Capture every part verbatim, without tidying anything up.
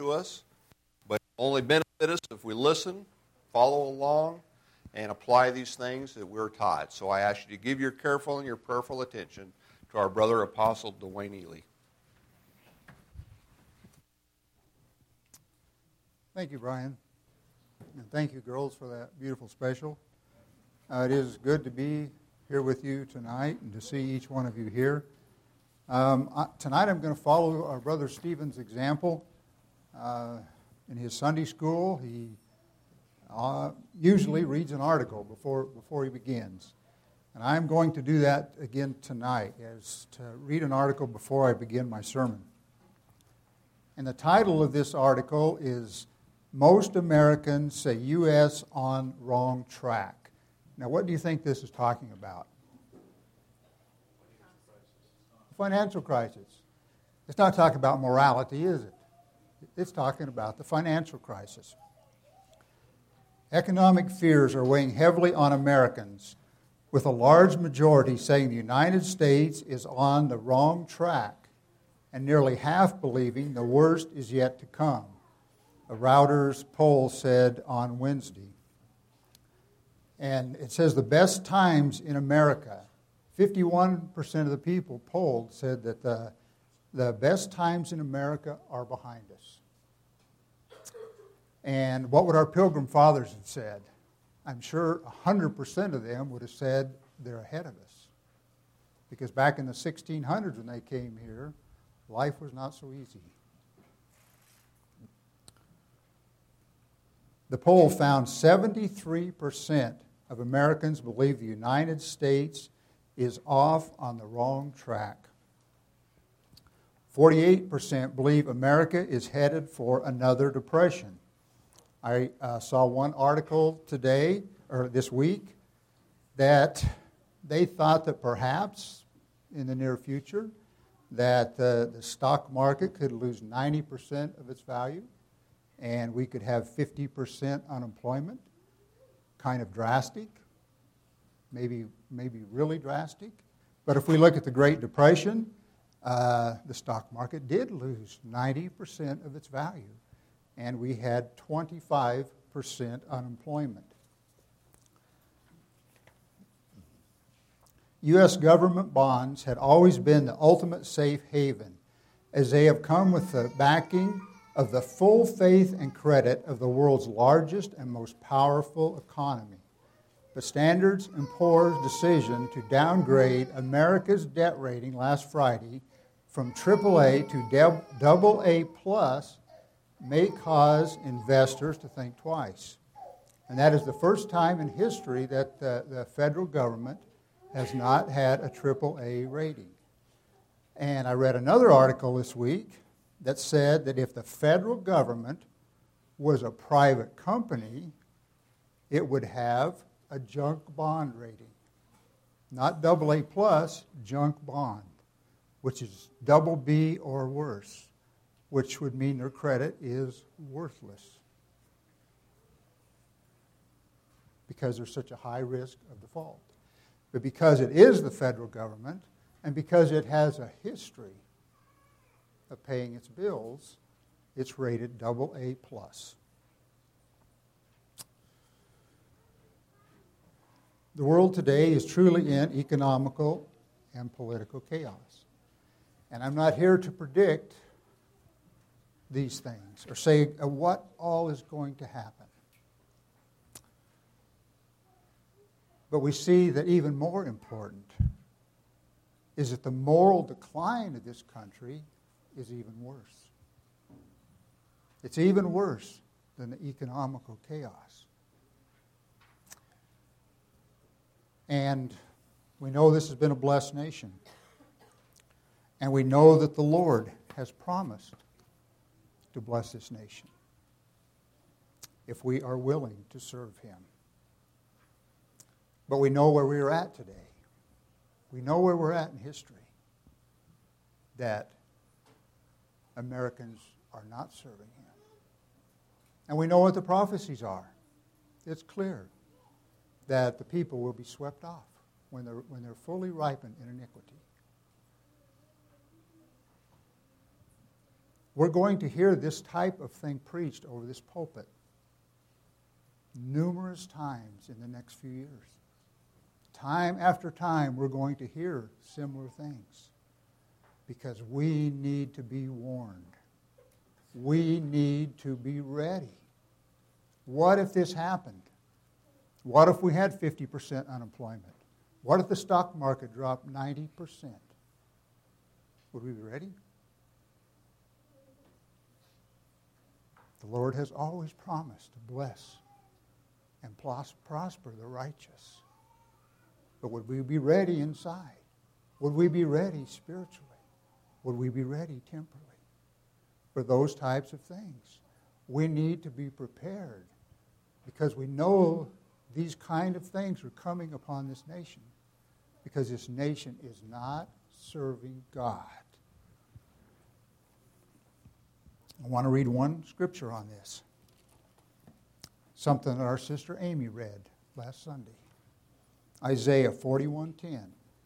to us, but only benefit us if we listen, follow along, and apply these things that we're taught. So I ask you to give your careful and your prayerful attention to our brother Apostle Dwayne Ely. Thank you, Brian. And thank you, girls, for that beautiful special. Uh, it is good to be here with you tonight and to see each one of you here. Um, I, tonight I'm going to follow our brother Stephen's example. Uh, in his Sunday school, he uh, usually reads an article before, before he begins. And I'm going to do that again tonight, as to read an article before I begin my sermon. And the title of this article is Most Americans Say U S on Wrong Track. Now, what do you think this is talking about? The financial crisis. It's not talking about morality, is it? It's talking about the financial crisis. Economic fears are weighing heavily on Americans, with a large majority saying the United States is on the wrong track, and nearly half believing the worst is yet to come, a Reuters poll said on Wednesday. And it says the best times in America, fifty-one percent of the people polled said that the, the best times in America are behind us. And what would our Pilgrim Fathers have said? I'm sure one hundred percent of them would have said they're ahead of us. Because back in the sixteen hundreds when they came here, life was not so easy. The poll found seventy-three percent of Americans believe the United States is off on the wrong track. forty-eight percent believe America is headed for another depression. I uh, saw one article today, or this week, that they thought that perhaps in the near future that uh, the stock market could lose ninety percent of its value and we could have fifty percent unemployment. Kind of drastic, maybe, maybe really drastic. But if we look at the Great Depression, uh, the stock market did lose ninety percent of its value, and we had twenty-five percent unemployment. U S government bonds had always been the ultimate safe haven, as they have come with the backing of the full faith and credit of the world's largest and most powerful economy. But Standard and Poor's decision to downgrade America's debt rating last Friday from triple A to double A plus may cause investors to think twice. And that is the first time in history that the, the federal government has not had a triple A rating. And I read another article this week that said that if the federal government was a private company, it would have a junk bond rating. Not double A plus, junk bond, which is double B or worse, which would mean their credit is worthless because there's such a high risk of default. But because it is the federal government and because it has a history of paying its bills, it's rated double A plus. The world today is truly in economical and political chaos. And I'm not here to predict these things or say what all is going to happen. But we see that even more important is that the moral decline of this country is even worse. It's even worse than the economical chaos. And we know this has been a blessed nation. And we know that the Lord has promised to bless this nation if we are willing to serve Him. But we know where we are at today. We know where we're at in history. That Americans are not serving Him. And we know what the prophecies are. It's clear that the people will be swept off when they're, when they're fully ripened in iniquity. We're going to hear this type of thing preached over this pulpit numerous times in the next few years. Time after time, we're going to hear similar things because we need to be warned. We need to be ready. What if this happened? What if we had fifty percent unemployment? What if the stock market dropped ninety percent? Would we be ready? The Lord has always promised to bless and prosper the righteous. But would we be ready inside? Would we be ready spiritually? Would we be ready temporally for those types of things? We need to be prepared because we know these kind of things are coming upon this nation because this nation is not serving God. I want to read one scripture on this. Something that our sister Amy read last Sunday. Isaiah forty-one ten.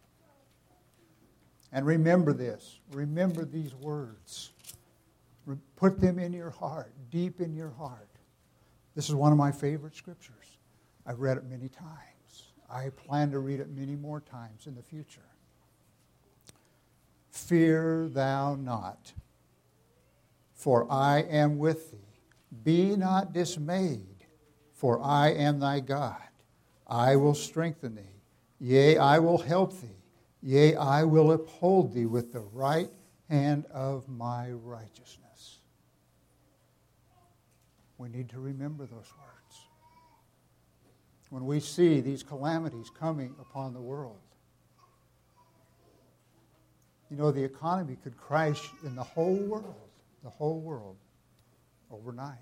And remember this. Remember these words. Put them in your heart, deep in your heart. This is one of my favorite scriptures. I've read it many times. I plan to read it many more times in the future. Fear thou not, for I am with thee. Be not dismayed, for I am thy God. I will strengthen thee. Yea, I will help thee. Yea, I will uphold thee with the right hand of my righteousness. We need to remember those words. When we see these calamities coming upon the world, you know, the economy could crash in the whole world, the whole world, overnight.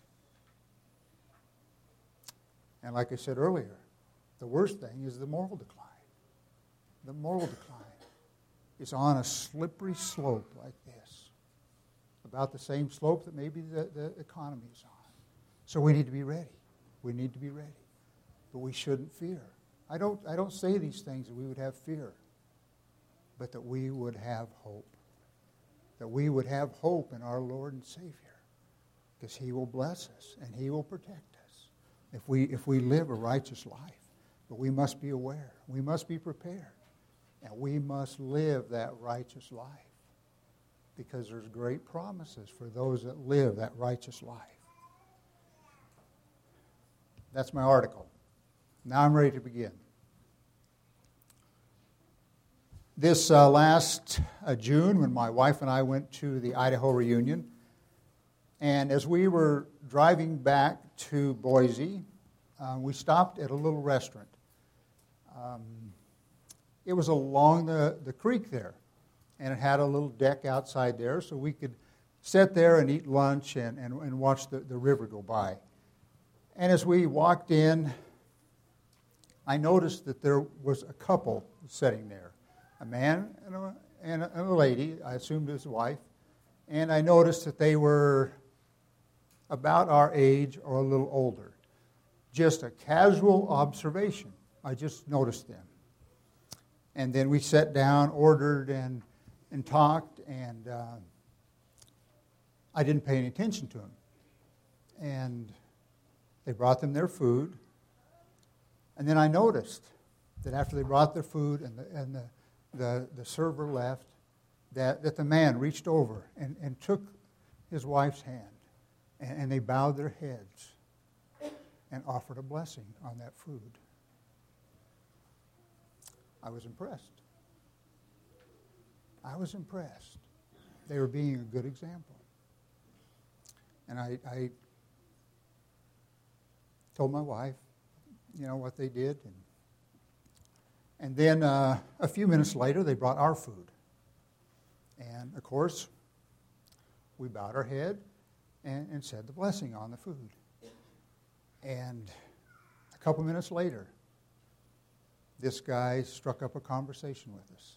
And like I said earlier, the worst thing is the moral decline. The moral decline is on a slippery slope like this, about the same slope that maybe the, the economy is on. So we need to be ready. We need to be ready. But we shouldn't fear. I don't, I don't say these things that we would have fear, but that we would have hope. That we would have hope in our Lord and Savior, because He will bless us and He will protect us if we, if we live a righteous life. But we must be aware. We must be prepared. And we must live that righteous life, because there's great promises for those that live that righteous life. That's my article. Now I'm ready to begin. This uh, last uh, June, when my wife and I went to the Idaho reunion, and as we were driving back to Boise, uh, we stopped at a little restaurant. Um, it was along the, the creek there, and it had a little deck outside there, so we could sit there and eat lunch and, and, and watch the, the river go by. And as we walked in, I noticed that there was a couple sitting there, a man and a, and a, and a lady, I assumed his wife, and I noticed that they were about our age or a little older. Just a casual observation. I just noticed them. And then we sat down, ordered, and, and talked, and uh, I didn't pay any attention to them. And they brought them their food. And then I noticed that after they brought their food and the, and the, the, the server left, that, that the man reached over and, and took his wife's hand, and, and they bowed their heads and offered a blessing on that food. I was impressed. I was impressed. They were being a good example. And I, I told my wife, you know, what they did. And, and then uh, a few minutes later, they brought our food. And, of course, we bowed our head and, and said the blessing on the food. And a couple minutes later, this guy struck up a conversation with us.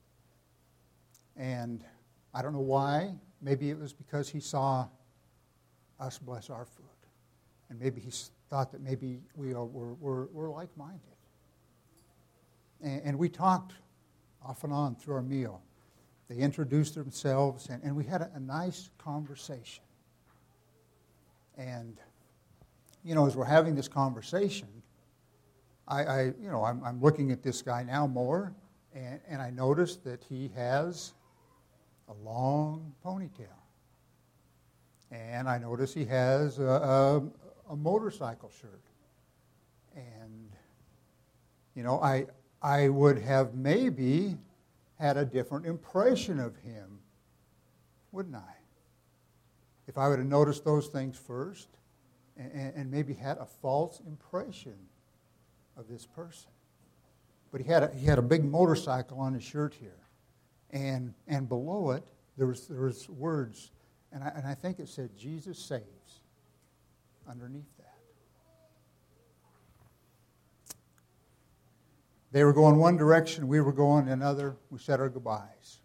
And I don't know why. Maybe it was because he saw us bless our food. And maybe he thought that maybe we were, were, were like-minded. And, and we talked off and on through our meal. They introduced themselves, and, and we had a, a nice conversation. And, you know, as we're having this conversation, I, I you know, I'm, I'm looking at this guy now more, and, and I noticed that he has a long ponytail. And I notice he has a, a, a motorcycle shirt. And, you know, I I would have maybe had a different impression of him, wouldn't I? If I would have noticed those things first and, and maybe had a false impression of this person. But he had a, he had a big motorcycle on his shirt here. And and below it, there was, there was words, and I, and I think it said, Jesus saves, underneath that. They were going one direction, we were going another. We said our goodbyes.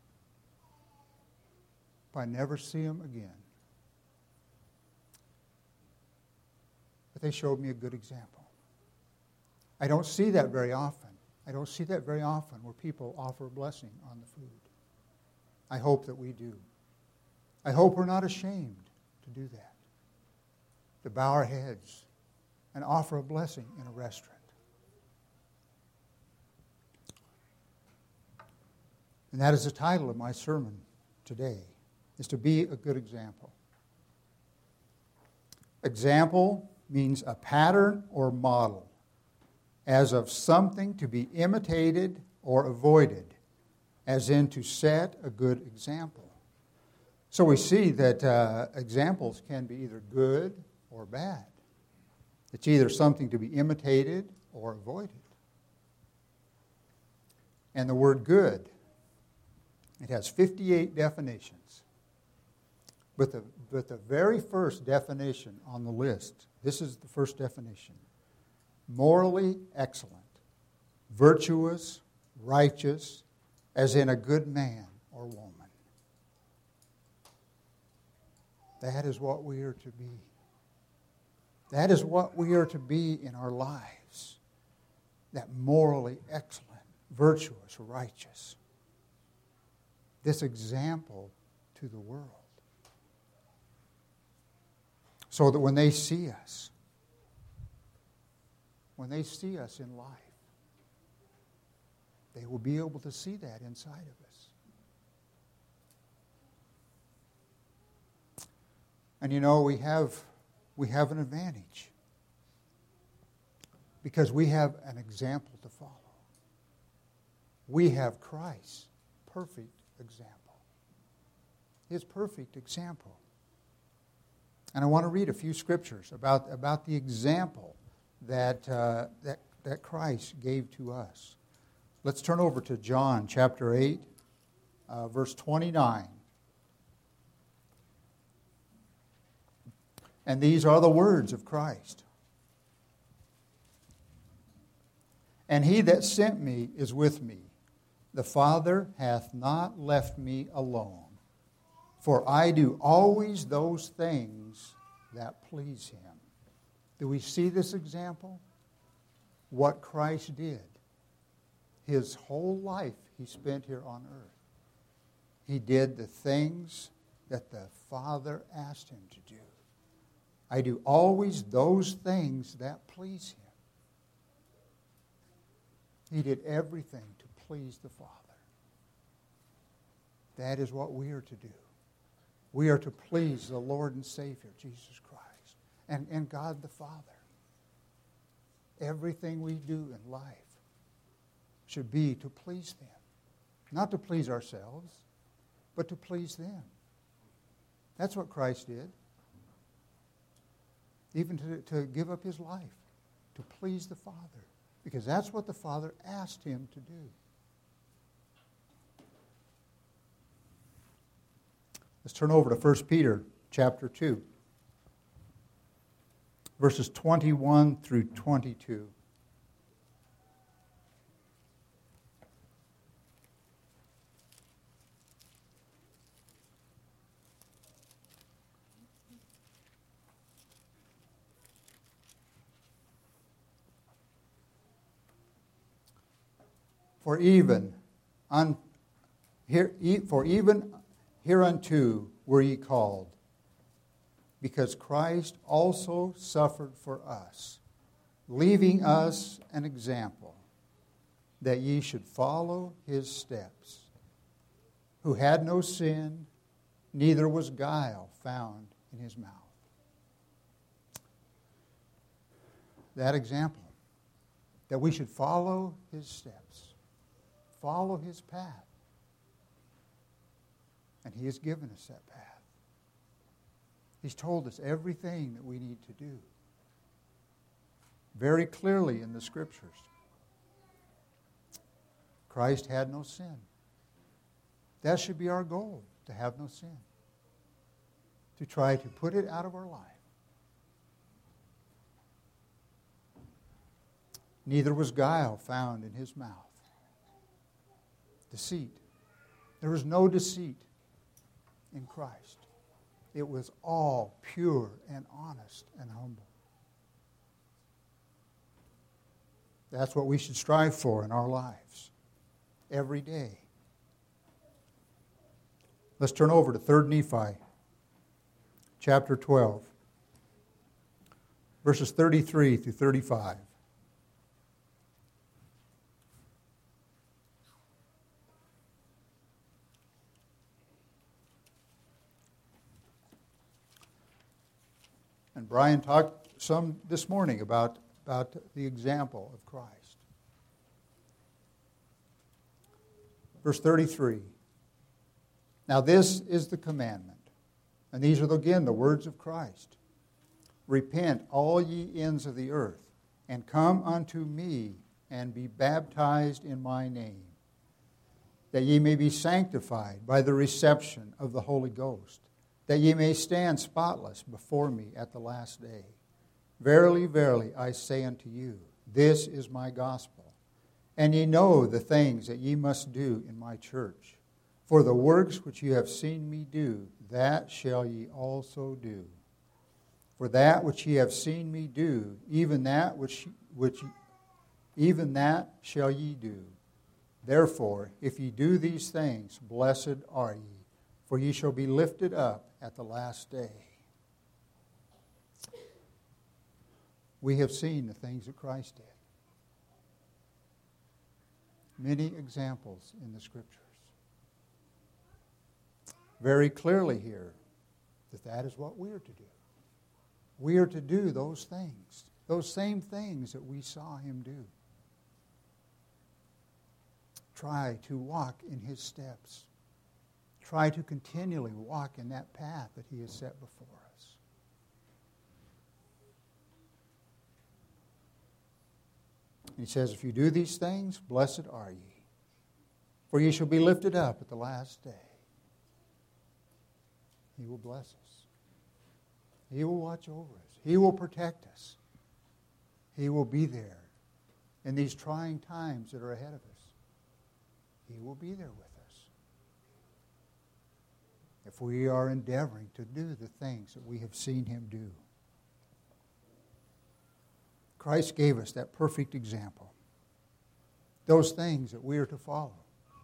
If I never see them again. But they showed me a good example. I don't see that very often. I don't see that very often where people offer a blessing on the food. I hope that we do. I hope we're not ashamed to do that. To bow our heads and offer a blessing in a restaurant. And that is the title of my sermon today, is to be a good example. Example means a pattern or model, as of something to be imitated or avoided, as in to set a good example. So we see that uh, examples can be either good or bad. It's either something to be imitated or avoided. And the word good, it has fifty-eight definitions. But the, but the very first definition on the list, this is the first definition. Morally excellent, virtuous, righteous, as in a good man or woman. That is what we are to be. That is what we are to be in our lives. That morally excellent, virtuous, righteous. This example to the world. So that when they see us, when they see us in life, they will be able to see that inside of us. And you know, we have we have an advantage because we have an example to follow. We have Christ's perfect example. His perfect example. And I want to read a few scriptures about, about the example that, uh, that, that Christ gave to us. Let's turn over to John chapter eight, uh, verse twenty-nine. And these are the words of Christ. And he that sent me is with me. The Father hath not left me alone, for I do always those things that please him. Do we see this example? What Christ did. His whole life he spent here on earth. He did the things that the Father asked him to do. I do always those things that please him. He did everything to please the Father. That is what we are to do. We are to please the Lord and Savior, Jesus Christ, and, and God the Father. Everything we do in life should be to please them. Not to please ourselves, but to please them. That's what Christ did. Even to, to give up his life, to please the Father. Because that's what the Father asked him to do. Let's turn over to First Peter chapter two, verses twenty-one through twenty-two. For even un, Here, for even hereunto were ye called, because Christ also suffered for us, leaving us an example, that ye should follow his steps, who had no sin, neither was guile found in his mouth. That example, that we should follow his steps, follow his path. And he has given us that path. He's told us everything that we need to do. Very clearly in the Scriptures. Christ had no sin. That should be our goal, to have no sin. To try to put it out of our life. Neither was guile found in his mouth. Deceit. There was no deceit in Christ. It was all pure and honest and humble. That's what we should strive for in our lives every day. Let's turn over to Third Nephi, chapter twelve, verses thirty-three through thirty-five. And Brian talked some this morning about, about the example of Christ. Verse thirty-three. Now this is the commandment. And these are again the words of Christ. Repent, all ye ends of the earth, and come unto me, and be baptized in my name, that ye may be sanctified by the reception of the Holy Ghost, that ye may stand spotless before me at the last day. Verily, verily, I say unto you, this is my gospel. And ye know the things that ye must do in my church. For the works which you have seen me do, that shall ye also do. For that which ye have seen me do, even that which, which even that shall ye do. Therefore, if ye do these things, blessed are ye, for ye shall be lifted up at the last day. We have seen the things that Christ did. Many examples in the Scriptures. Very clearly here that that is what we are to do. We are to do those things, those same things that we saw him do. Try to walk in his steps. Try to continually walk in that path that he has set before us. He says, if you do these things, blessed are ye, for ye shall be lifted up at the last day. He will bless us. He will watch over us. He will protect us. He will be there in these trying times that are ahead of us. He will be there with us if we are endeavoring to do the things that we have seen him do. Christ gave us that perfect example. Those things that we are to follow.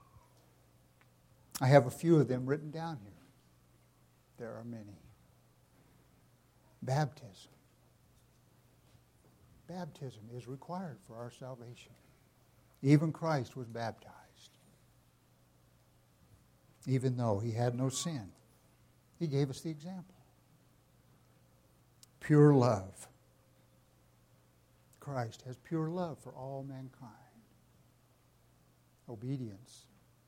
I have a few of them written down here. There are many. Baptism. Baptism is required for our salvation. Even Christ was baptized. Even though he had no sin. He gave us the example. Pure love. Christ has pure love for all mankind. Obedience.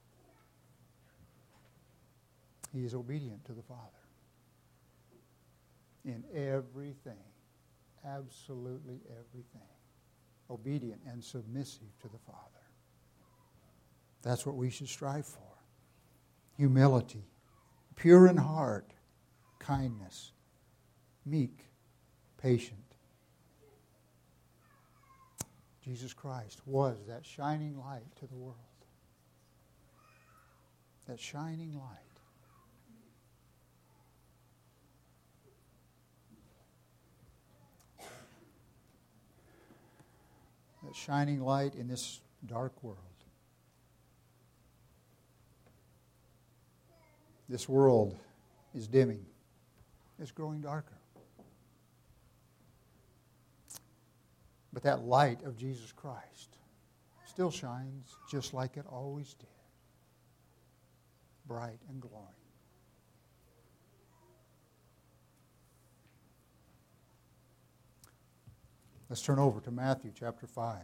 He is obedient to the Father. In everything. Absolutely everything. Obedient and submissive to the Father. That's what we should strive for. Humility. Pure in heart. Kindness. Meek. Patient. Jesus Christ was that shining light to the world. That shining light. That shining light in this dark world. This world is dimming. It's growing darker. But that light of Jesus Christ still shines just like it always did. Bright and glowing. Let's turn over to Matthew chapter five.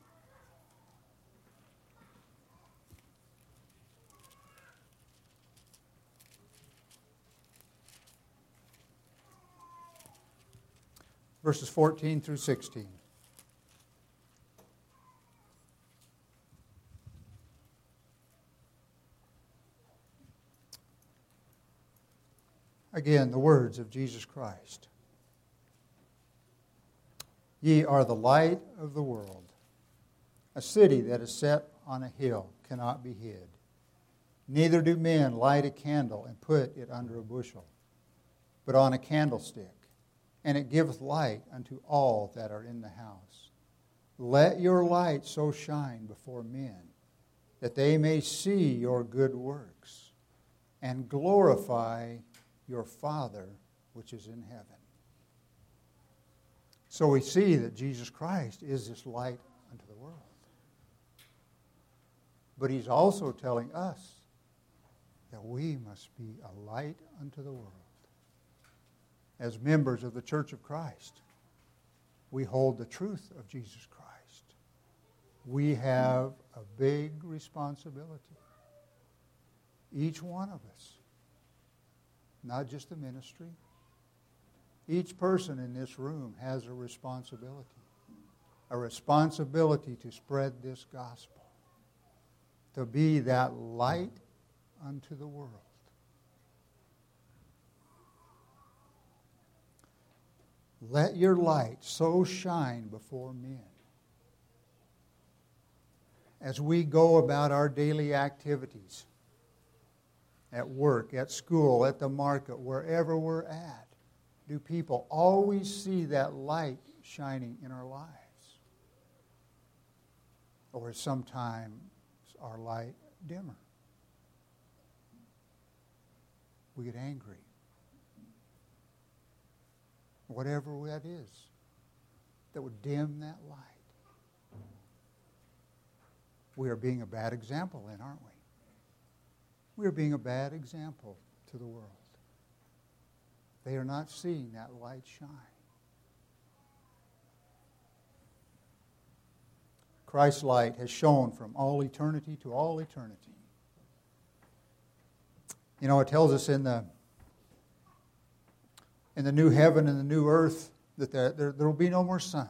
Verses fourteen through sixteen. Again, the words of Jesus Christ. Ye are the light of the world. A city that is set on a hill cannot be hid. Neither do men light a candle and put it under a bushel, but on a candlestick, and it giveth light unto all that are in the house. Let your light so shine before men, that they may see your good works, and glorify your Father which is in heaven. So we see that Jesus Christ is this light unto the world. But he's also telling us that we must be a light unto the world. As members of the Church of Christ, we hold the truth of Jesus Christ. We have a big responsibility. Each one of us. Not just the ministry. Each person in this room has a responsibility. A responsibility to spread this gospel. To be that light unto the world. Let your light so shine before men. As we go about our daily activities, at work, at school, at the market, wherever we're at, do people always see that light shining in our lives? Or is sometimes our light dimmer? We get angry. Whatever that is that would dim that light. We are being a bad example then, aren't we? We are being a bad example to the world. They are not seeing that light shine. Christ's light has shone from all eternity to all eternity. You know, it tells us in the in the new heaven and the new earth that there, there, there will be no more sun.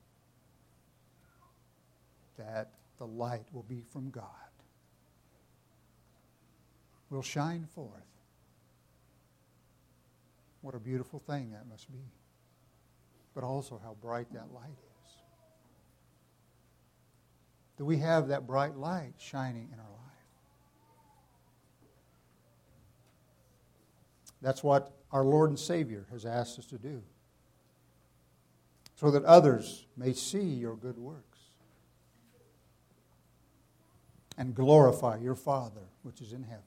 That the light will be from God. Will shine forth. What a beautiful thing that must be. But also how bright that light is. Do we have that bright light shining in our life? That's what our Lord and Savior has asked us to do. So that others may see your good works. And glorify your Father which is in heaven.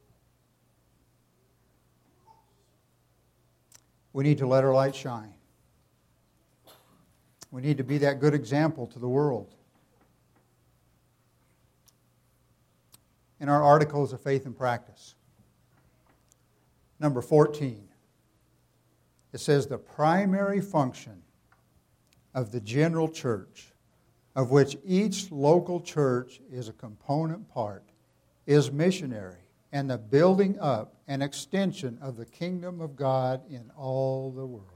We need to let our light shine. We need to be that good example to the world. In our articles of faith and practice, number fourteen, it says the primary function of the general church, of which each local church is a component part, is missionary and the building up and extension of the kingdom of God in all the world.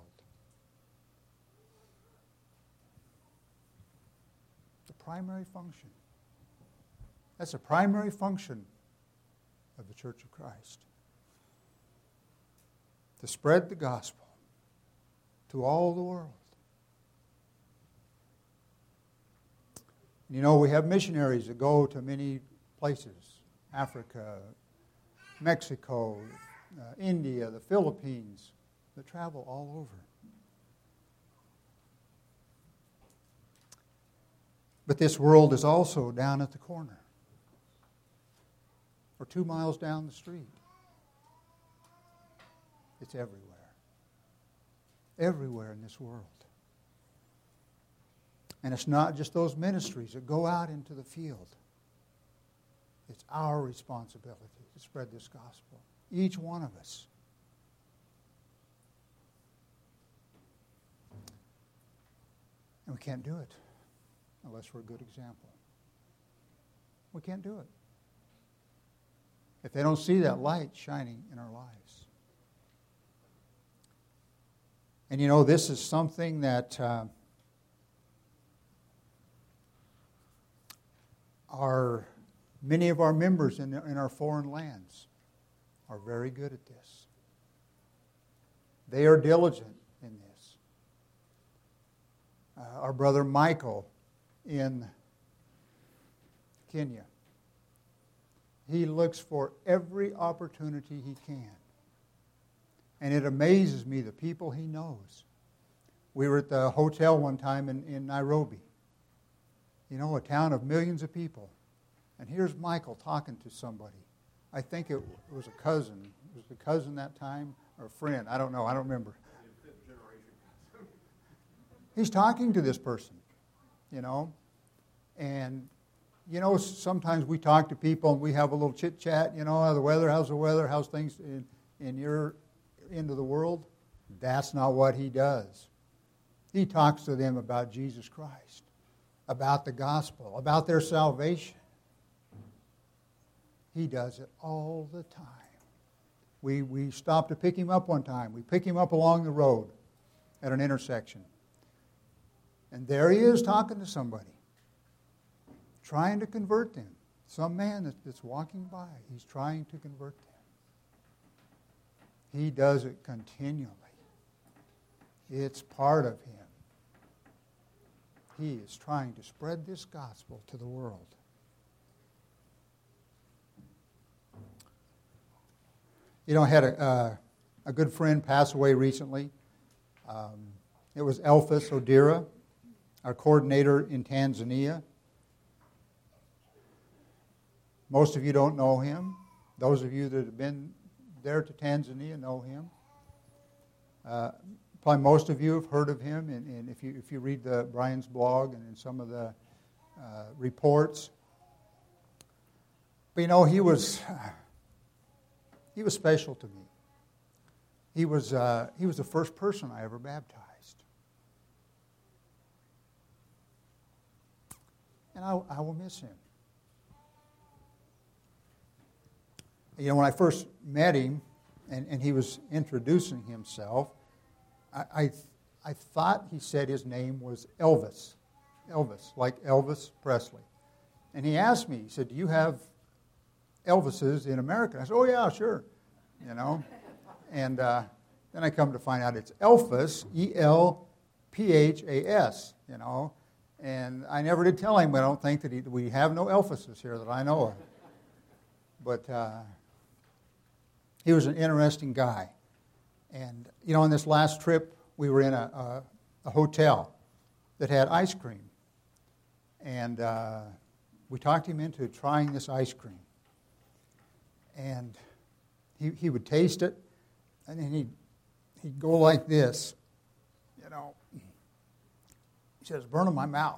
The primary function. That's the primary function of the Church of Christ. To spread the gospel to all the world. You know, we have missionaries that go to many places. Africa, Mexico, uh, India, the Philippines, that travel all over. But this world is also down at the corner, or two miles down the street. It's everywhere. Everywhere in this world. And it's not just those ministries that go out into the field. It's our responsibility to spread this gospel. Each one of us. And we can't do it unless we're a good example. We can't do it if they don't see that light shining in our lives. And you know, this is something that uh, our many of our members in, in our foreign lands are very good at this. They are diligent in this. Uh, our brother Michael in Kenya, he looks for every opportunity he can. And it amazes me the people he knows. We were at the hotel one time in, in Nairobi. You know, a town of millions of people. And here's Michael talking to somebody. I think it was a cousin. Was the cousin that time? Or a friend? I don't know. I don't remember. He's talking to this person, you know. And, you know, sometimes we talk to people and we have a little chit-chat, you know, how's the weather, how's the weather, how's things in, in your end of the world. That's not what he does. He talks to them about Jesus Christ, about the gospel, about their salvation. He does it all the time. We, we stopped to pick him up one time. We pick him up along the road at an intersection. And there he is talking to somebody, trying to convert them. Some man that's walking by, he's trying to convert them. He does it continually. It's part of him. He is trying to spread this gospel to the world. You know, I had a, uh, a good friend pass away recently. Um, it was Elphus Odira, our coordinator in Tanzania. Most of you don't know him. Those of you that have been there to Tanzania know him. Uh, probably most of you have heard of him, and, and if you if you read the Brian's blog and in some of the uh, reports. But you know, he was he was special to me. He was uh, he was the first person I ever baptized. And I, I will miss him. You know, when I first met him and, and he was introducing himself, I, I I thought he said his name was Elvis. Elvis, like Elvis Presley. And he asked me, he said, do you have Elvises in America? I said, oh, yeah, sure. You know. And uh, then I come to find out it's Elphas, E L P H A S, you know. And I never did tell him, I don't think that he, we have no Elphases here that I know of. But uh, he was an interesting guy. And, you know, on this last trip, we were in a, a, a hotel that had ice cream. And uh, we talked him into trying this ice cream. And he he would taste it, and then he'd, he'd go like this, you know. He said, it's burning my mouth.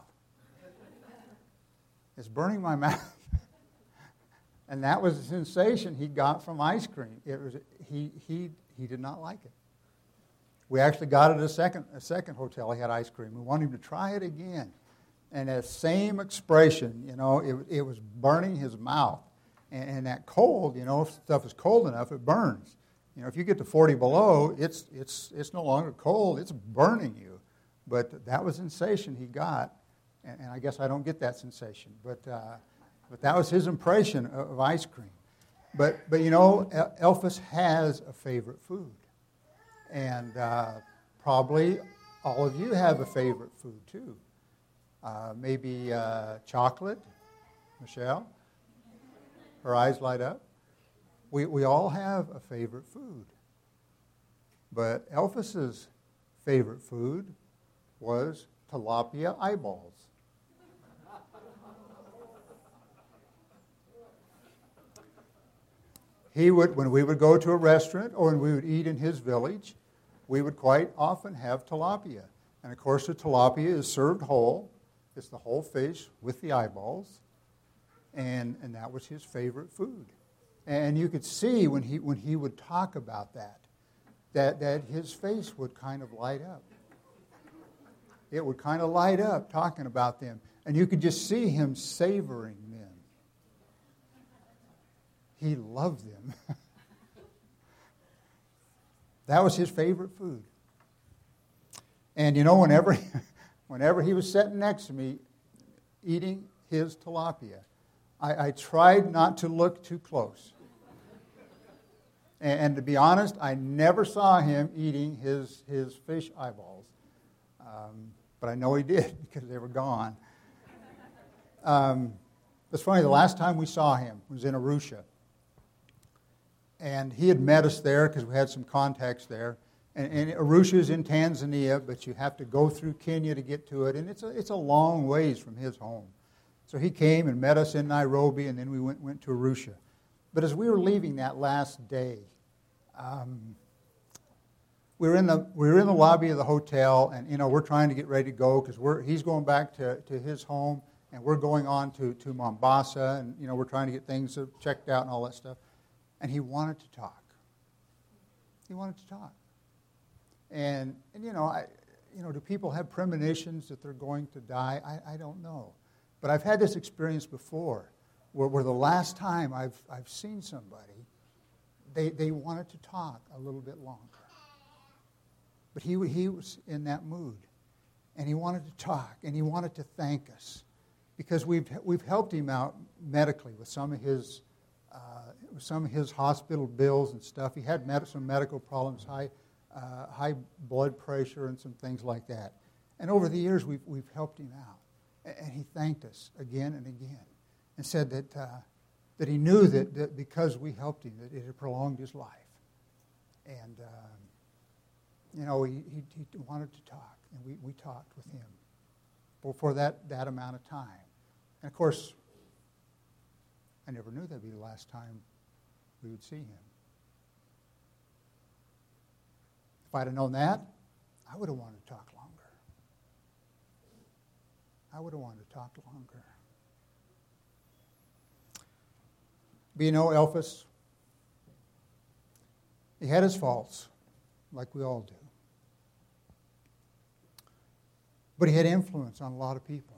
It's burning my mouth. And that was the sensation he got from ice cream. It was he he he did not like it. We actually got it at a second a second hotel. He had ice cream. We wanted him to try it again, and that same expression, you know, it it was burning his mouth. And, and that cold, you know, if stuff is cold enough, it burns. You know, if you get to forty below, it's it's it's no longer cold. It's burning you. But that was the sensation he got, and, and I guess I don't get that sensation. But uh, but that was his impression of, of ice cream. But but you know, Elphus has a favorite food, and uh, probably all of you have a favorite food too. Uh, maybe uh, chocolate, Michelle. Her eyes light up. We we all have a favorite food, but Elphus's favorite food was tilapia eyeballs. he would, when we would go to a restaurant or when we would eat in his village, we would quite often have tilapia. And of course, the tilapia is served whole. It's the whole fish with the eyeballs. And, and that was his favorite food. And you could see when he, when he would talk about that, that, that his face would kind of light up. It would kind of light up talking about them. And you could just see him savoring them. He loved them. That was his favorite food. And you know, whenever, whenever he was sitting next to me eating his tilapia, I, I tried not to look too close. And, and to be honest, I never saw him eating his, his fish eyeballs. Um, but I know he did because they were gone. Um, it's funny, the last time we saw him was in Arusha. And he had met us there because we had some contacts there. And, and Arusha is in Tanzania, but you have to go through Kenya to get to it. And it's a, it's a long ways from his home. So he came and met us in Nairobi, and then we went, went to Arusha. But as we were leaving that last day, um, we were in the we were in the lobby of the hotel, and you know we're trying to get ready to go because we're he's going back to, to his home, and we're going on to, to Mombasa, and you know we're trying to get things checked out and all that stuff. And he wanted to talk. He wanted to talk. And, and you know, I, you know, do people have premonitions that they're going to die? I, I don't know. But I've had this experience before where, where the last time I've, I've seen somebody, they, they wanted to talk a little bit longer. But he, he was in that mood. And he wanted to talk. And he wanted to thank us. Because we've, we've helped him out medically with some of his uh, some of his hospital bills and stuff. He had med- some medical problems, high uh, high blood pressure and some things like that. And over the years, we've, we've helped him out. And he thanked us again and again and said that uh, that he knew that, that because we helped him, that it had prolonged his life. And, uh, you know, he, he, he wanted to talk, and we, we talked with him for, for that, that amount of time. And, of course, I never knew that'd be the last time we would see him. If I'd have known that, I would have wanted to talk longer. I would have wanted to talk longer. But you know, Elvis, he had his faults, like we all do. But he had influence on a lot of people.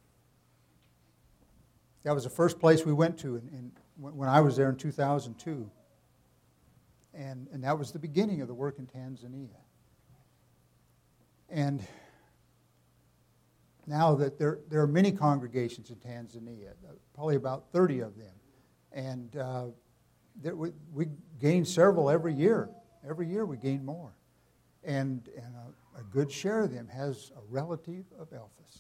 That was the first place we went to in, in, when I was there in two thousand two. And, and that was the beginning of the work in Tanzania. And now that there, there are many congregations in Tanzania, probably about thirty of them. And uh, there, we, we gain several every year. Every year we gain more. And, and a, a good share of them has a relative of Elvis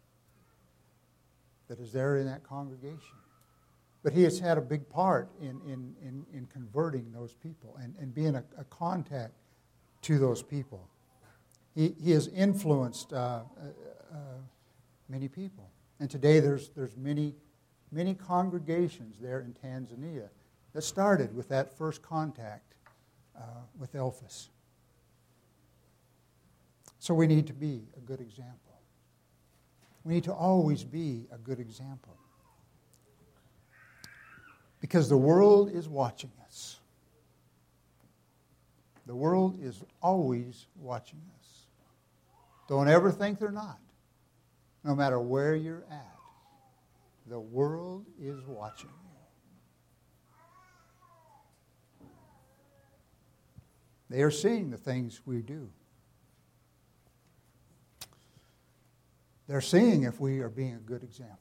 that is there in that congregation. But he has had a big part in, in, in, in converting those people and, and being a, a contact to those people. He, he has influenced uh, uh, uh, many people. And today there's, there's many, many congregations there in Tanzania that started with that first contact uh, with Elvis. So we need to be a good example. We need to always be a good example. Because the world is watching us. The world is always watching us. Don't ever think they're not. No matter where you're at, the world is watching you. They are seeing the things we do. They're seeing if we are being a good example.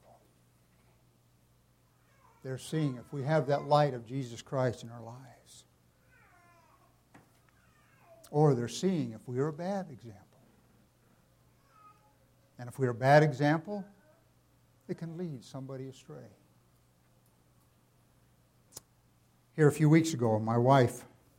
They're seeing if we have that light of Jesus Christ in our lives. Or they're seeing if we are a bad example. And if we're a bad example, it can lead somebody astray. Here a few weeks ago, my wife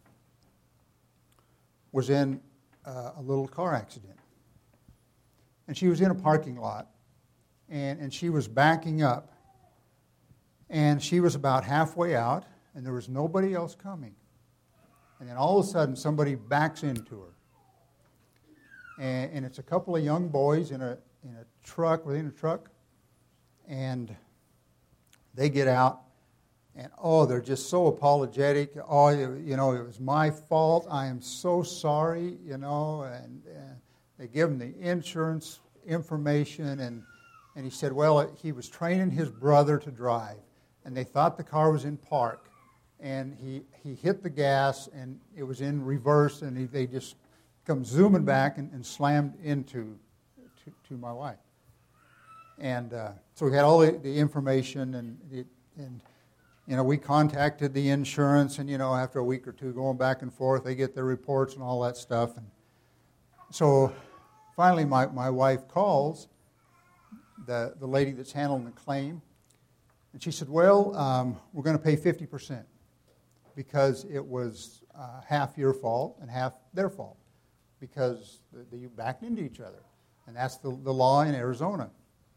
was in uh, a little car accident. And she was in a parking lot, and, and she was backing up. And she was about halfway out, and there was nobody else coming. And then all of a sudden, somebody backs into her. And, and it's a couple of young boys in a in a truck, within a truck, and they get out, and oh, they're just so apologetic. Oh, you know, it was my fault. I am so sorry, you know, and, and they give him the insurance information, and, and he said, well, he was training his brother to drive, and they thought the car was in park, and he, he hit the gas, and it was in reverse, and he, they just come zooming back and, and slammed into to, to my wife. And uh, so we had all the, the information, and, it, and you know, we contacted the insurance, and, you know, after a week or two going back and forth, they get their reports and all that stuff. And so finally my, my wife calls the, the lady that's handling the claim, and she said, well, um, we're going to pay fifty percent because it was uh, half your fault and half their fault because the, the, you backed into each other. And that's the, the law in Arizona.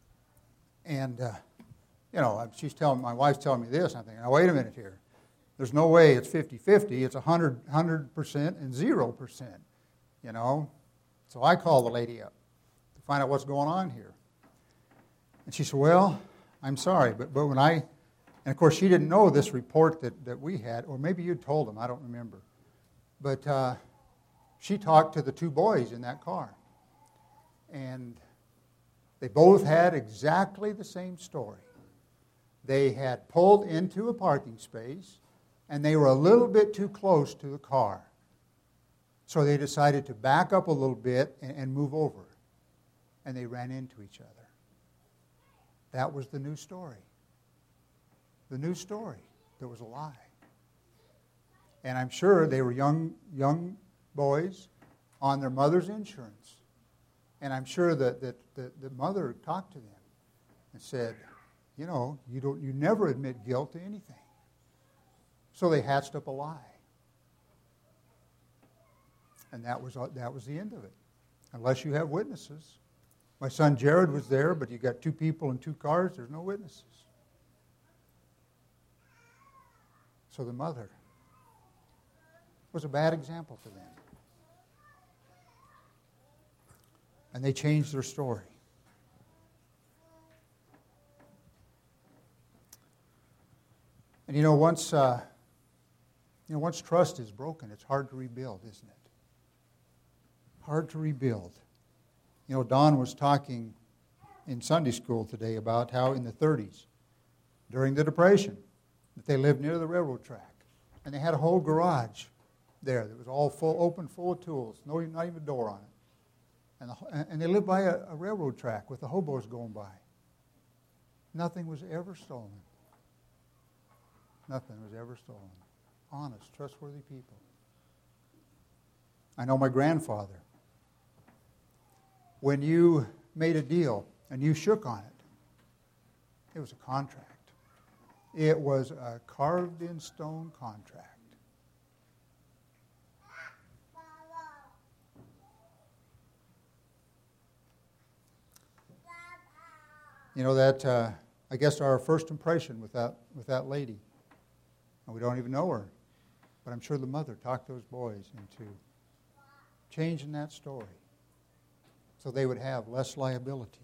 And, uh, you know, she's telling, my wife's telling me this, and I'm thinking, now, wait a minute here. There's no way it's fifty-fifty. It's one hundred, one hundred percent and zero percent, you know. So I call the lady up to find out what's going on here. And she said, well, I'm sorry, but, but when I, and of course she didn't know this report that, that we had, or maybe you told them, I don't remember. But uh, she talked to the two boys in that car. And they both had exactly the same story. They had pulled into a parking space, and they were a little bit too close to the car. So they decided to back up a little bit and, and move over. And they ran into each other. That was the new story. The new story. There was a lie. And I'm sure they were young, young boys on their mother's insurance. And I'm sure that, that, that the mother talked to them and said, you know, you don't, you never admit guilt to anything. So they hatched up a lie. And that was, that was the end of it. Unless you have witnesses. My son Jared was there, but you got two people in two cars, there's no witnesses. So the mother was a bad example to them. And they changed their story. And you know, once uh, you know, once trust is broken, it's hard to rebuild, isn't it? Hard to rebuild. You know, Don was talking in Sunday school today about how in the thirties, during the Depression, that they lived near the railroad track, and they had a whole garage there that was all full, open, full of tools, no, not even a door on it. And, the, and they lived by a, a railroad track with the hobos going by. Nothing was ever stolen. Nothing was ever stolen. Honest, trustworthy people. I know my grandfather. When you made a deal and you shook on it, it was a contract. It was a carved-in stone contract. You know, that, uh, I guess our first impression with that, with that lady, and we don't even know her, but I'm sure the mother talked those boys into changing that story so they would have less liability.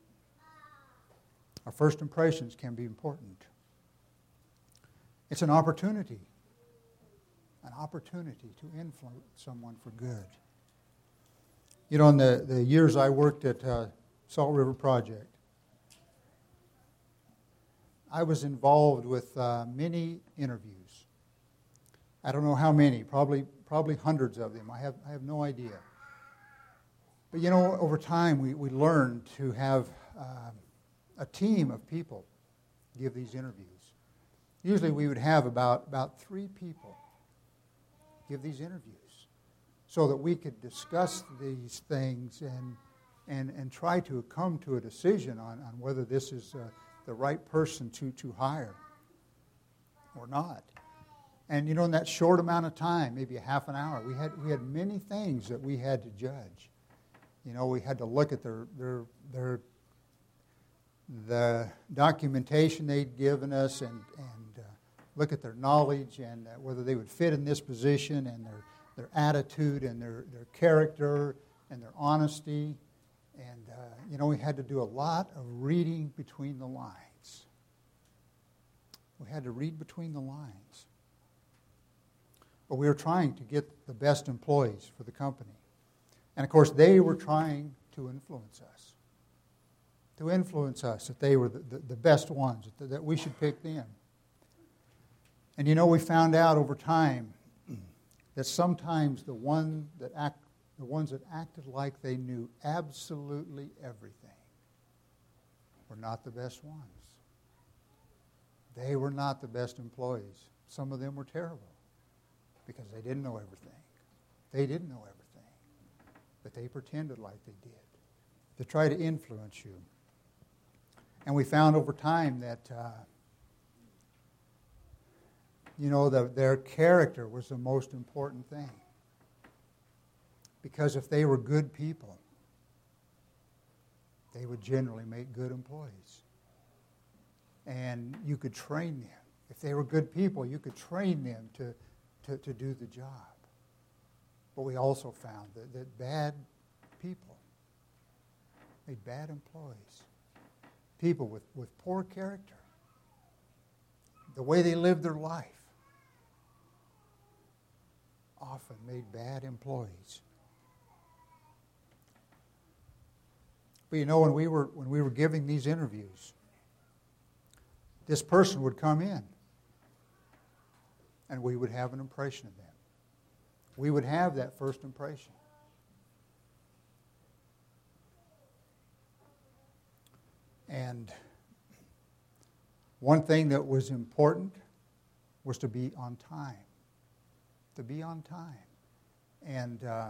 Our first impressions can be important. It's an opportunity, an opportunity to influence someone for good. You know, in the, the years I worked at uh, Salt River Project, I was involved with uh, many interviews. I don't know how many, probably probably hundreds of them. I have I have no idea. But you know, over time we, we learned to have uh, a team of people give these interviews. Usually we would have about, about three people give these interviews so that we could discuss these things and and, and try to come to a decision on, on whether this is uh, the right person to, to hire or not. And you know, in that short amount of time, maybe a half an hour, we had we had many things that we had to judge. You know, we had to look at their their their the documentation they'd given us and and uh, look at their knowledge and uh, whether they would fit in this position, and their, their attitude and their, their character and their honesty. And, uh, you know, we had to do a lot of reading between the lines. We had to read between the lines. But we were trying to get the best employees for the company. And, of course, they were trying to influence us. To influence us, that they were the, the, the best ones, that, that we should pick them. And, you know, we found out over time that sometimes the one that act, the ones that acted like they knew absolutely everything were not the best ones. They were not the best employees. Some of them were terrible because they didn't know everything. They didn't know everything, but they pretended like they did to try to influence you. And we found over time that, uh, you know, the, their character was the most important thing. Because if they were good people, they would generally make good employees. And you could train them. If they were good people, you could train them to, to, to do the job. But we also found that, that bad people made bad employees. People with, with poor character. The way they lived their life often made bad employees. But you know, when we were when we were giving these interviews, this person would come in and we would have an impression of them. We would have that first impression. And one thing that was important was to be on time. To be on time. And, uh,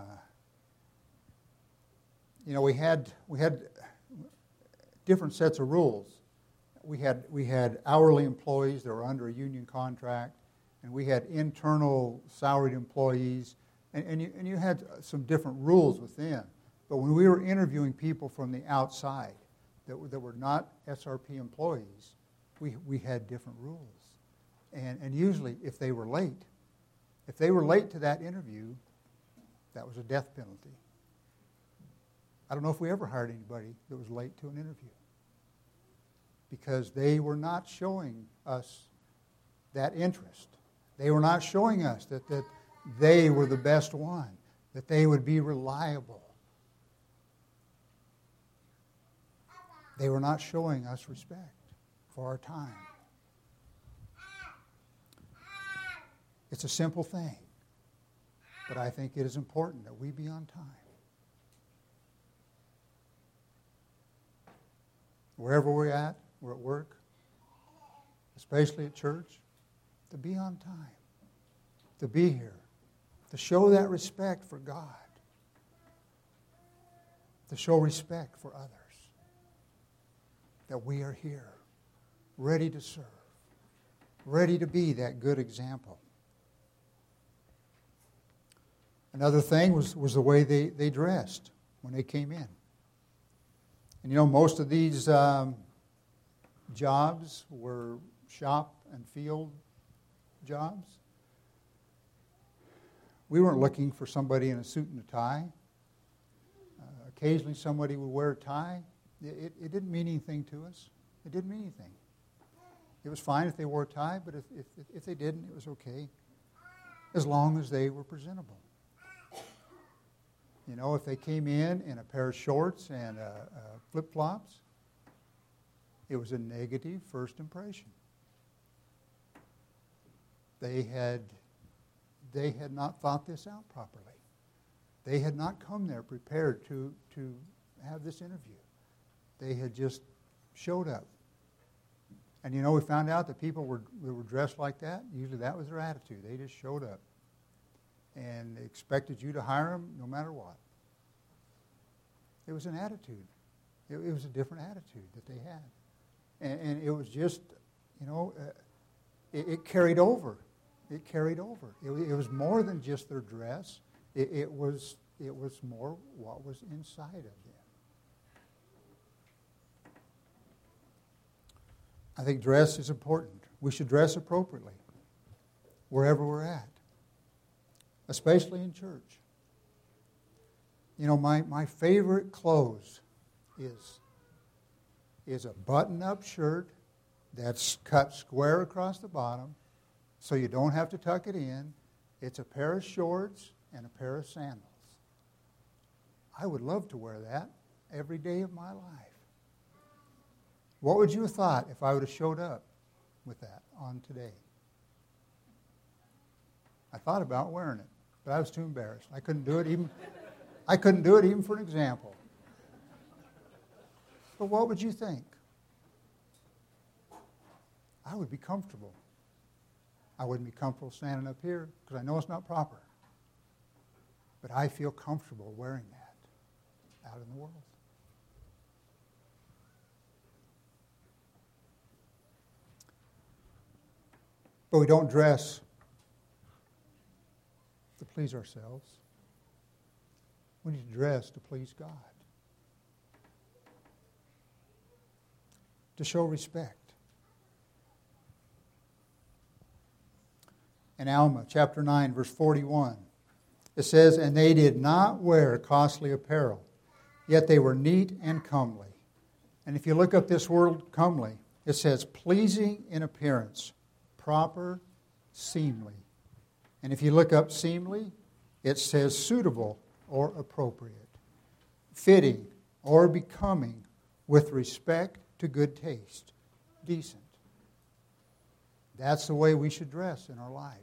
you know, we had we had different sets of rules. We had we had hourly employees that were under a union contract, and we had internal salaried employees, and, and, you, and you had some different rules with them. But when we were interviewing people from the outside that were, that were not S R P employees, we, we had different rules. And, and usually, if they were late, if they were late to that interview, that was a death penalty. I don't know if we ever hired anybody that was late to an interview, because they were not showing us that interest. They were not showing us that, that they were the best one, that they would be reliable. They were not showing us respect for our time. It's a simple thing, but I think it is important that we be on time. Wherever we're at, we're at work, especially at church, to be on time, to be here, to show that respect for God, to show respect for others, that we are here, ready to serve, ready to be that good example. Another thing was, was the way they, they dressed when they came in. And you know, most of these um, jobs were shop and field jobs. We weren't looking for somebody in a suit and a tie. Uh, occasionally somebody would wear a tie. It, it didn't mean anything to us. It didn't mean anything. It was fine if they wore a tie, but if, if, if they didn't, it was okay, as long as they were presentable. You know, if they came in in a pair of shorts and uh, uh, flip-flops, it was a negative first impression. They had, they had not thought this out properly. They had not come there prepared to, to have this interview. They had just showed up. And you know, we found out that people were, that were dressed like that. Usually that was their attitude. They just showed up and expected you to hire them no matter what. It was an attitude. It, it was a different attitude that they had. And, and it was just, you know, uh, it, it carried over. It carried over. It, it was more than just their dress. It, it was it was more what was inside of them. I think dress is important. We should dress appropriately. wherever we're at, especially in church. You know, my, my favorite clothes is, is a button-up shirt that's cut square across the bottom so you don't have to tuck it in. It's a pair of shorts and a pair of sandals. I would love to wear that every day of my life. What would you have thought if I would have showed up with that on today? I thought about wearing it, but I was too embarrassed. I couldn't do it even I couldn't do it even for an example. But what would you think? I would be comfortable. I wouldn't be comfortable standing up here because I know it's not proper. But I feel comfortable wearing that out in the world. But we don't dress to please ourselves. We need to dress to please God. To show respect. In Alma, chapter nine, verse forty-one, it says, "And they did not wear costly apparel, yet they were neat and comely." And if you look up this word comely, it says pleasing in appearance, proper, seemly. And if you look up seemly, it says suitable or appropriate, fitting or becoming, with respect to good taste, decent. That's the way we should dress in our lives.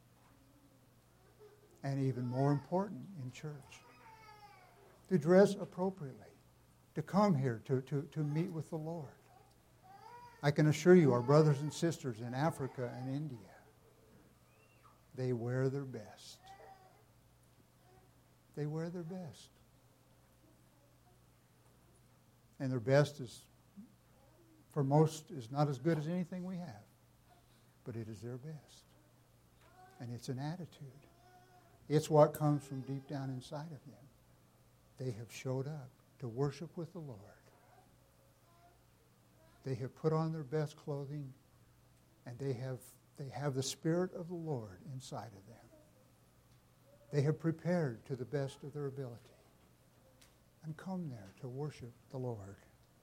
And even more important, in church. To dress appropriately. To come here to, to, to meet with the Lord. I can assure you, our brothers and sisters in Africa and India, they wear their best. They wear their best. And their best is, for most, is not as good as anything we have. But it is their best. And it's an attitude. It's what comes from deep down inside of them. They have showed up to worship with the Lord. They have put on their best clothing, and they have, they have the Spirit of the Lord inside of them. They have prepared to the best of their ability and come there to worship the Lord.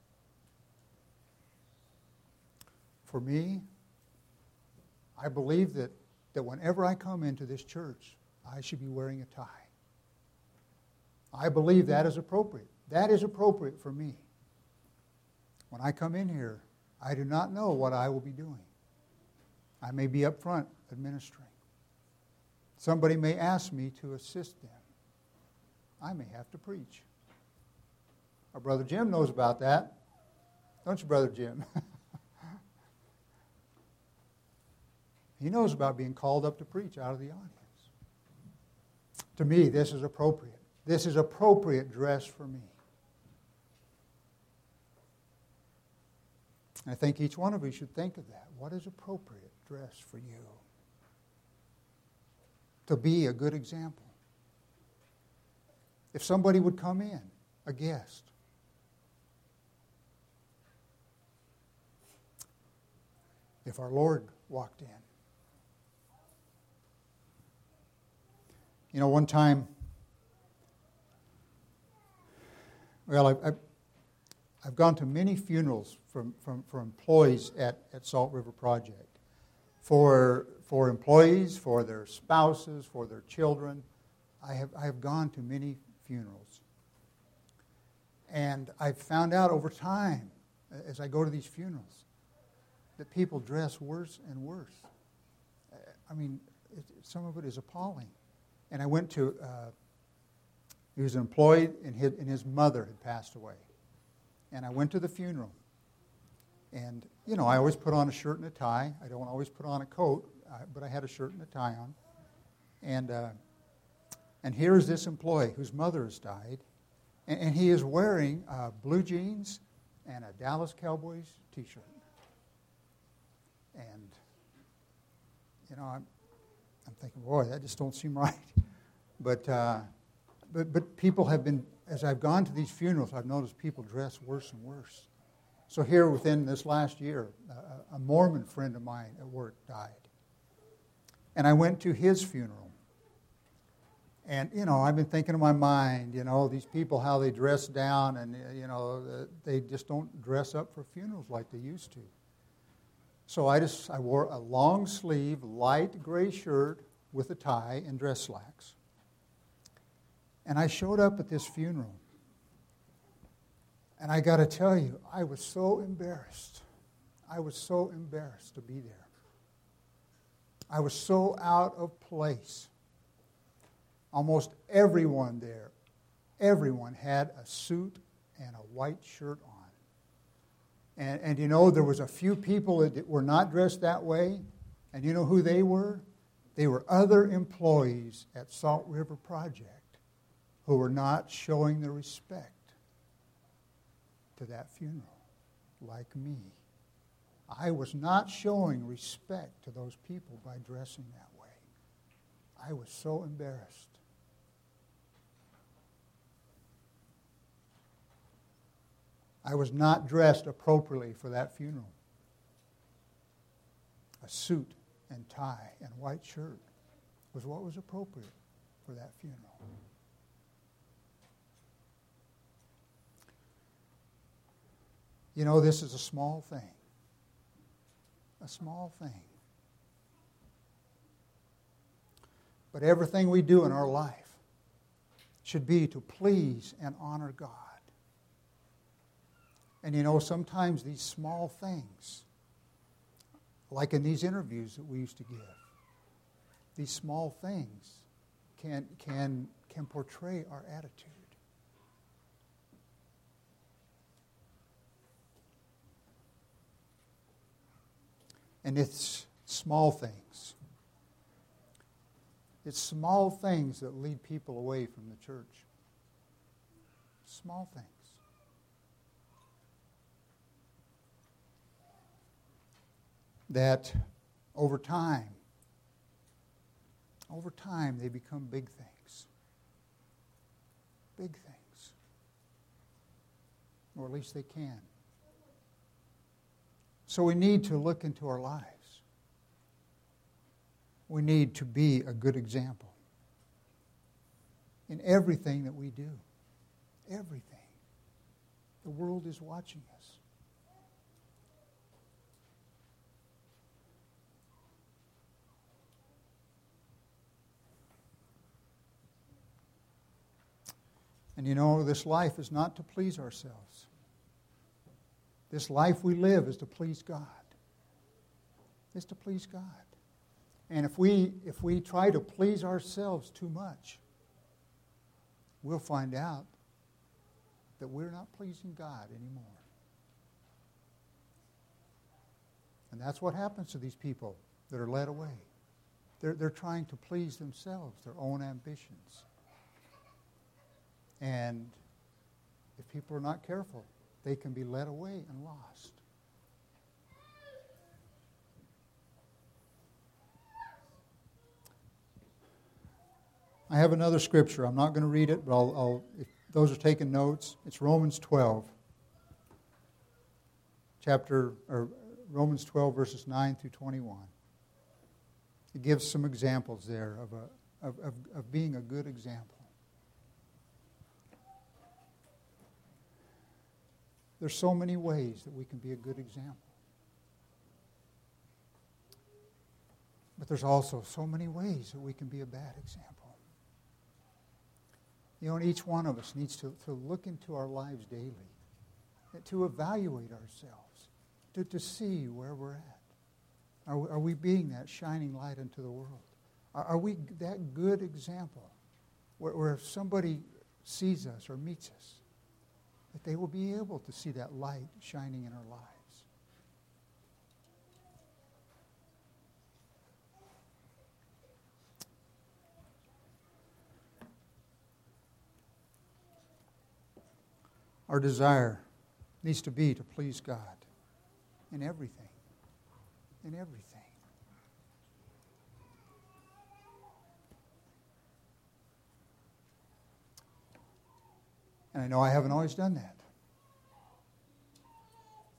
For me, I believe that, that whenever I come into this church, I should be wearing a tie. I believe that is appropriate. That is appropriate for me. When I come in here, I do not know what I will be doing. I may be up front administering. Somebody may ask me to assist them. I may have to preach. Our Brother Jim knows about that. Don't you, Brother Jim? He knows about being called up to preach out of the audience. To me, this is appropriate. This is appropriate dress for me. I think each one of you should think of that. What is appropriate dress for you? To be a good example. If somebody would come in, a guest, if our Lord walked in. You know, one time, well, I, I, I've gone to many funerals from, from, for employees at, at Salt River Project. For, for employees, for their spouses, for their children. I have, I have gone to many funerals. And I've found out over time, as I go to these funerals, that people dress worse and worse. I mean, it, some of it is appalling. And I went to, uh, he was an employee and his, and his mother had passed away. And I went to the funeral. And, you know, I always put on a shirt and a tie. I don't always put on a coat, uh, but I had a shirt and a tie on. And uh, and here's this employee whose mother has died. And, and he is wearing uh, blue jeans and a Dallas Cowboys t-shirt. And, you know, I'm, I'm thinking, boy, that just don't seem right. But, uh, but but people have been, as I've gone to these funerals, I've noticed people dress worse and worse. So here within this last year, a, a Mormon friend of mine at work died. And I went to his funeral. And, you know, I've been thinking in my mind, you know, these people, how they dress down, and, you know, they just don't dress up for funerals like they used to. So I just, I wore a long sleeve, light gray shirt with a tie and dress slacks. And I showed up at this funeral. And I got to tell you, I was so embarrassed. I was so embarrassed to be there. I was so out of place. Almost everyone there, everyone had a suit and a white shirt on. And, and you know, there was a few people that were not dressed that way. And you know who they were? They were other employees at Salt River Project who were not showing the respect to that funeral, like me. I was not showing respect to those people by dressing that way. I was so embarrassed. I was not dressed appropriately for that funeral. A suit and tie and white shirt was what was appropriate for that funeral. You know, this is a small thing. A small thing. But everything we do in our life should be to please and honor God. And you know, sometimes these small things, like in these interviews that we used to give, these small things can, can, can portray our attitude. And it's small things. It's small things that lead people away from the church. Small things. That over time, over time they become big things. Big things. Or at least they can. So we need to look into our lives. We need to be a good example in everything that we do. Everything. The world is watching us. And you know, this life is not to please ourselves. This life we live is to please God. It's to please God. And if we if we try to please ourselves too much, we'll find out that we're not pleasing God anymore. And that's what happens to these people that are led away. They're, they're trying to please themselves, their own ambitions. And if people are not careful, they can be led away and lost. I have another scripture. I'm not going to read it, but I'll, I'll, if those are taking notes, it's Romans twelve. Chapter, or Romans twelve, verses nine through twenty-one. It gives some examples there of, a, of, of, of being a good example. There's so many ways that we can be a good example. But there's also so many ways that we can be a bad example. You know, and each one of us needs to, to look into our lives daily, to evaluate ourselves, to, to see where we're at. Are we, are we being that shining light into the world? Are, are we that good example where, where if somebody sees us or meets us, that they will be able to see that light shining in our lives? Our desire needs to be to please God in everything. In everything. And I know I haven't always done that.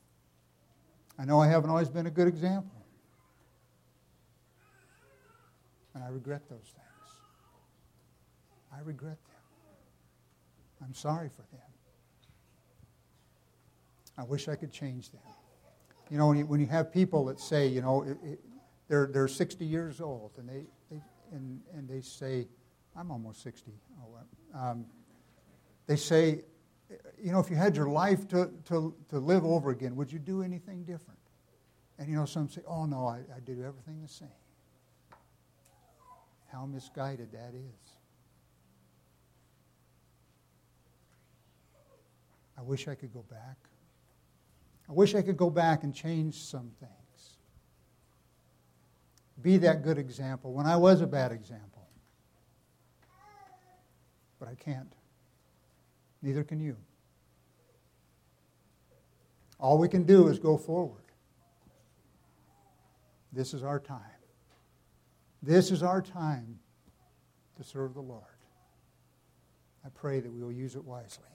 I know I haven't always been a good example. And I regret those things. I regret them. I'm sorry for them. I wish I could change them. You know, when you, when you have people that say, you know, it, it, they're they're sixty years old, and they, they and and they say, I'm almost sixty. Oh, um, they say, you know, if you had your life to, to, to live over again, would you do anything different? And you know, some say, oh no, I, I do everything the same. How misguided that is. I wish I could go back. I wish I could go back and change some things. Be that good example when I was a bad example. But I can't. Neither can you. All we can do is go forward. This is our time. This is our time to serve the Lord. I pray that we will use it wisely.